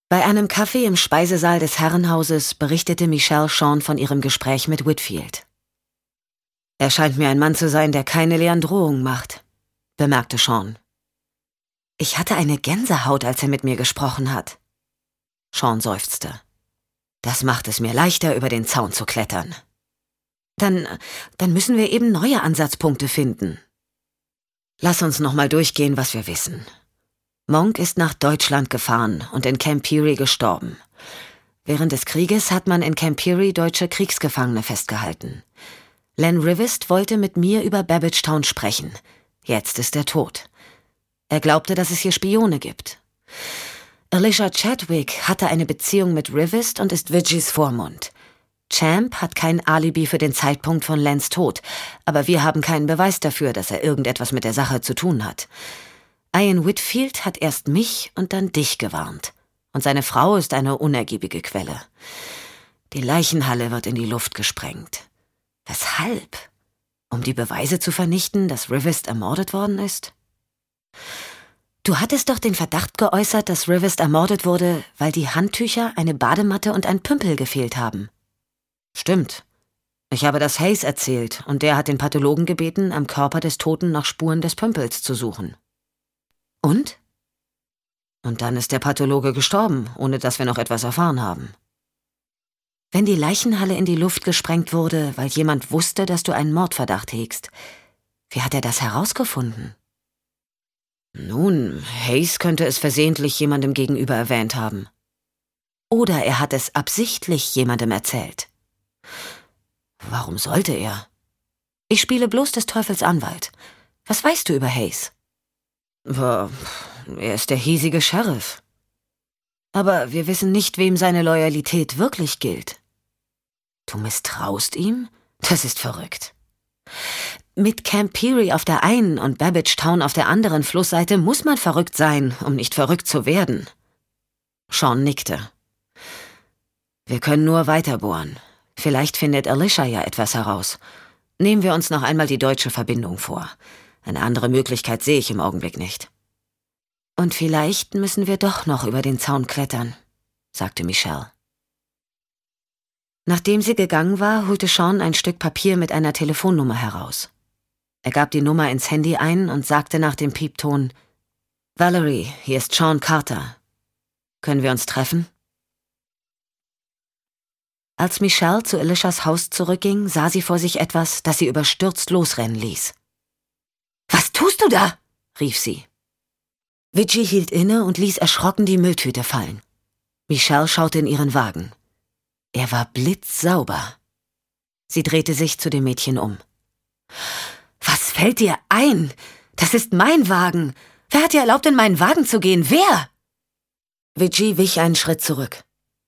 Bei einem Kaffee im Speisesaal des Herrenhauses berichtete Michelle Sean von ihrem Gespräch mit Whitfield. »Er scheint mir ein Mann zu sein, der keine leeren Drohungen macht«, bemerkte Sean. »Ich hatte eine Gänsehaut, als er mit mir gesprochen hat.« Sean seufzte. »Das macht es mir leichter, über den Zaun zu klettern.« Dann müssen wir eben neue Ansatzpunkte finden.« »Lass uns nochmal durchgehen, was wir wissen. Monk ist nach Deutschland gefahren und in Camp Peary gestorben. Während des Krieges hat man in Camp Peary deutsche Kriegsgefangene festgehalten. Len Rivest wollte mit mir über Babbagetown sprechen. Jetzt ist er tot. Er glaubte, dass es hier Spione gibt. Alicia Chadwick hatte eine Beziehung mit Rivest und ist Vigis Vormund. Champ hat kein Alibi für den Zeitpunkt von Lens Tod, aber wir haben keinen Beweis dafür, dass er irgendetwas mit der Sache zu tun hat. Ian Whitfield hat erst mich und dann dich gewarnt. Und seine Frau ist eine unergiebige Quelle. Die Leichenhalle wird in die Luft gesprengt. Weshalb? Um die Beweise zu vernichten, dass Rivest ermordet worden ist? Du hattest doch den Verdacht geäußert, dass Rivest ermordet wurde, weil die Handtücher, eine Badematte und ein Pümpel gefehlt haben. Stimmt. Ich habe das Hayes erzählt und der hat den Pathologen gebeten, am Körper des Toten nach Spuren des Pümpels zu suchen. Und? Und dann ist der Pathologe gestorben, ohne dass wir noch etwas erfahren haben. Wenn die Leichenhalle in die Luft gesprengt wurde, weil jemand wusste, dass du einen Mordverdacht hegst, wie hat er das herausgefunden? Nun, Hayes könnte es versehentlich jemandem gegenüber erwähnt haben. Oder er hat es absichtlich jemandem erzählt. Warum sollte er? Ich spiele bloß des Teufels Anwalt. Was weißt du über Hayes? Er ist der hiesige Sheriff. Aber wir wissen nicht, wem seine Loyalität wirklich gilt. Du misstraust ihm? Das ist verrückt. Mit Camp Peary auf der einen und Babbagetown auf der anderen Flussseite muss man verrückt sein, um nicht verrückt zu werden. Sean nickte. Wir können nur weiterbohren. Vielleicht findet Alicia ja etwas heraus. Nehmen wir uns noch einmal die deutsche Verbindung vor. Eine andere Möglichkeit sehe ich im Augenblick nicht. Und vielleicht müssen wir doch noch über den Zaun klettern, sagte Michelle. Nachdem sie gegangen war, holte Sean ein Stück Papier mit einer Telefonnummer heraus. Er gab die Nummer ins Handy ein und sagte nach dem Piepton: »Valerie, hier ist Sean Carter. Können wir uns treffen?« Als Michelle zu Alicias Haus zurückging, sah sie vor sich etwas, das sie überstürzt losrennen ließ. »Was tust du da?« rief sie. Vigie hielt inne und ließ erschrocken die Mülltüte fallen. Michelle schaute in ihren Wagen. Er war blitzsauber. Sie drehte sich zu dem Mädchen um. »Was fällt dir ein? Das ist mein Wagen. Wer hat dir erlaubt, in meinen Wagen zu gehen? Wer?« Vigie wich einen Schritt zurück.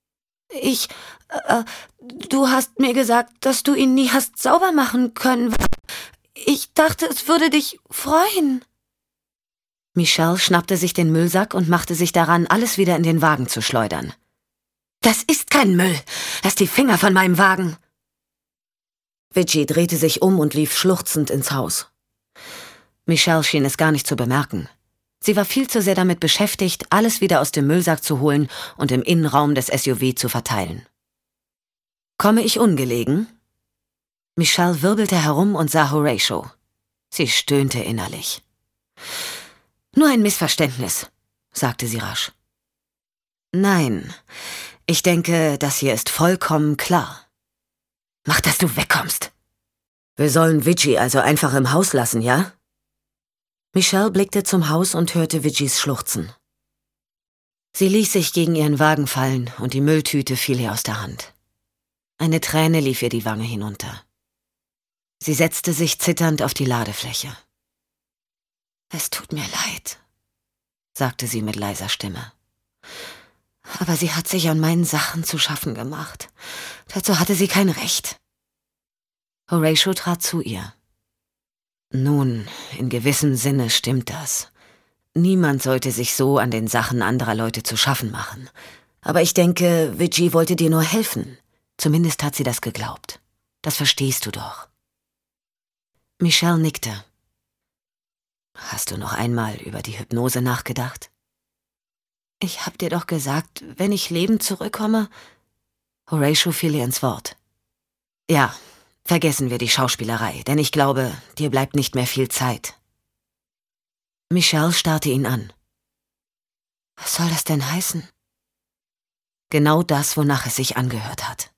Du hast mir gesagt, dass du ihn nie hast sauber machen können. Ich dachte, es würde dich freuen.« Michelle schnappte sich den Müllsack und machte sich daran, alles wieder in den Wagen zu schleudern. »Das ist kein Müll! Lass die Finger von meinem Wagen!« Vigie drehte sich um und lief schluchzend ins Haus. Michelle schien es gar nicht zu bemerken. Sie war viel zu sehr damit beschäftigt, alles wieder aus dem Müllsack zu holen und im Innenraum des SUV zu verteilen. »Komme ich ungelegen?« Michelle wirbelte herum und sah Horatio. Sie stöhnte innerlich. »Nur ein Missverständnis«, sagte sie rasch. »Nein, ich denke, das hier ist vollkommen klar. Mach, dass du wegkommst. Wir sollen Vigie also einfach im Haus lassen, ja?« Michelle blickte zum Haus und hörte Vigies Schluchzen. Sie ließ sich gegen ihren Wagen fallen und die Mülltüte fiel ihr aus der Hand. Eine Träne lief ihr die Wange hinunter. Sie setzte sich zitternd auf die Ladefläche. »Es tut mir leid«, sagte sie mit leiser Stimme. »Aber sie hat sich an meinen Sachen zu schaffen gemacht. Dazu hatte sie kein Recht.« Horatio trat zu ihr. »Nun, in gewissem Sinne stimmt das. Niemand sollte sich so an den Sachen anderer Leute zu schaffen machen. Aber ich denke, Vigie wollte dir nur helfen. Zumindest hat sie das geglaubt. Das verstehst du doch.« Michelle nickte. »Hast du noch einmal über die Hypnose nachgedacht?« Ich hab dir doch gesagt, wenn ich lebend zurückkomme. Horatio fiel ihr ins Wort. Ja, vergessen wir die Schauspielerei, denn ich glaube, dir bleibt nicht mehr viel Zeit. Michelle starrte ihn an. Was soll das denn heißen? Genau das, wonach es sich angehört hat.